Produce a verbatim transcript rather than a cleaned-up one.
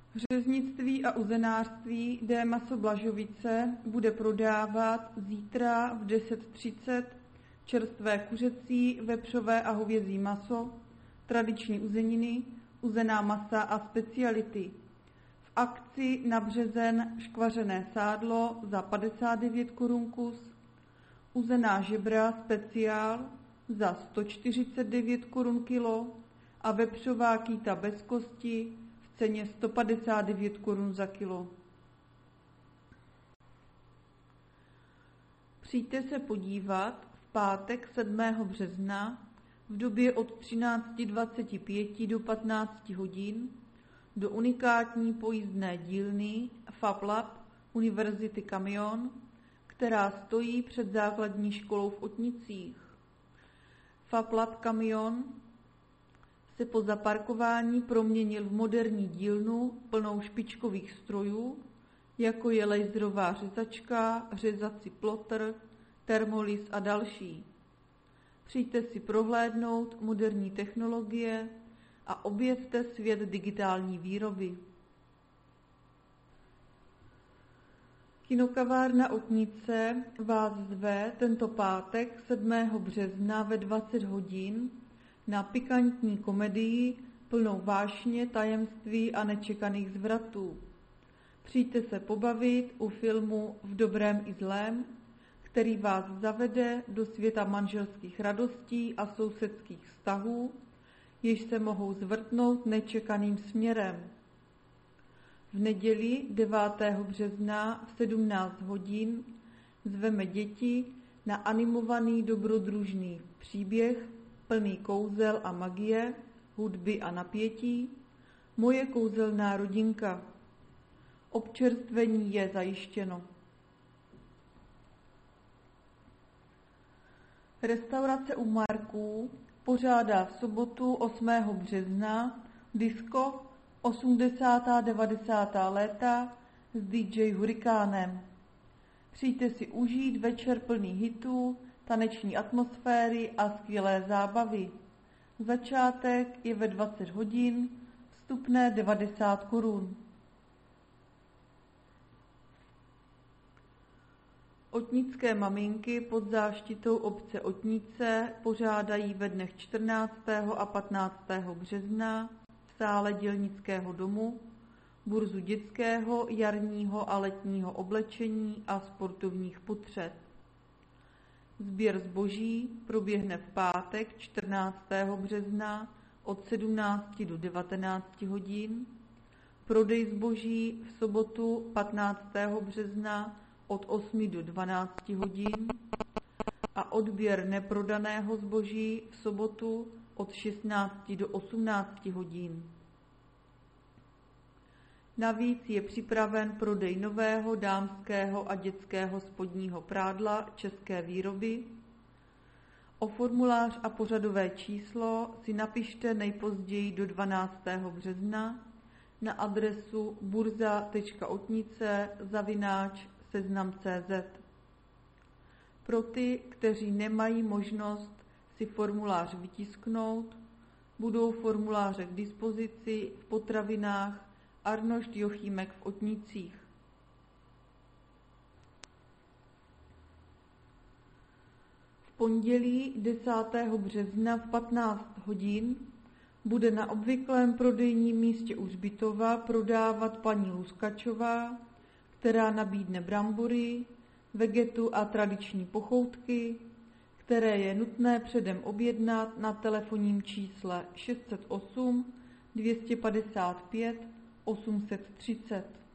Řeznictví a uzenářství D. Maso Blažovice bude prodávat zítra v deset třicet čerstvé kuřecí, vepřové a hovězí maso, tradiční uzeniny, uzená masa a speciality. V akci na březen škvařené sádlo za padesát devět korun kus, uzená žebra speciál za sto čtyřicet devět korun kilo a vepřová kýta bez kosti v ceně sto padesát devět korun za kilo. Přijďte se podívat v pátek sedmého března v době od třináct dvacet pět do patnáct hodin do unikátní pojízdné dílny FabLab Univerzity Kamion, která stojí před základní školou v Otnicích. FabLab Kamion se po zaparkování proměnil v moderní dílnu plnou špičkových strojů, jako je laserová řezačka, řezací plotr, termolis a další. Přijďte si prohlédnout moderní technologie a objevte svět digitální výroby. Kinokavárna Otnice vás zve tento pátek sedmého března ve dvacet hodin na pikantní komedii plnou vášně, tajemství a nečekaných zvratů. Přijďte se pobavit u filmu V dobrém i zlém, který vás zavede do světa manželských radostí a sousedských vztahů, jež se mohou zvrtnout nečekaným směrem. V neděli devátého března v sedmnáct hodin zveme děti na animovaný dobrodružný příběh plný kouzel a magie, hudby a napětí, Moje kouzelná rodinka. Občerstvení je zajištěno. Restaurace U Marků pořádá v sobotu osmého března disko osmdesátá devadesátá léta s D J Hurikánem. Přijďte si užít večer plný hitů, taneční atmosféry a skvělé zábavy. Začátek je ve dvacet hodin, vstupné devadesát korun. Otnické maminky pod záštitou obce Otnice pořádají ve dnech čtrnáctého a patnáctého března v sále Dělnického domu burzu dětského, jarního a letního oblečení a sportovních potřeb. Sběr zboží proběhne v pátek čtrnáctého března od sedmnácti do devatenácti hodin, prodej zboží v sobotu patnáctého března od osmi do dvanácti hodin a odběr neprodaného zboží v sobotu od šestnácti do osmnácti hodin. Navíc je připraven prodej nového dámského a dětského spodního prádla české výroby. O formulář a pořadové číslo si napište nejpozději do dvanáctého března na adresu burza tečka otnice zavináč seznam tečka cé zet. Pro ty, kteří nemají možnost si formulář vytisknout, budou formuláře k dispozici v potravinách Arnošt Jochímek v Otnicích. V pondělí desátého března v patnáct hodin bude na obvyklém prodejním místě u Hřbitova prodávat paní Luskačová, která nabídne brambory, vegetu a tradiční pochoutky, které je nutné předem objednat na telefonním čísle šest set osm dvě stě padesát pět osm set třicet.